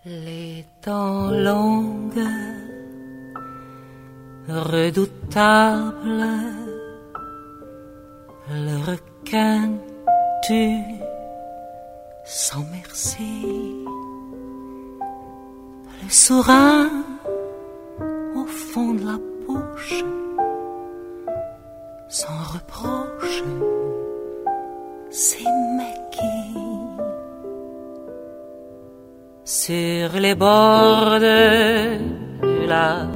Les dents longues, redoutables, le requin tue sans merci, le serin au fond de la bouche, sans reproche, c'est Mackie. Sur les bords de la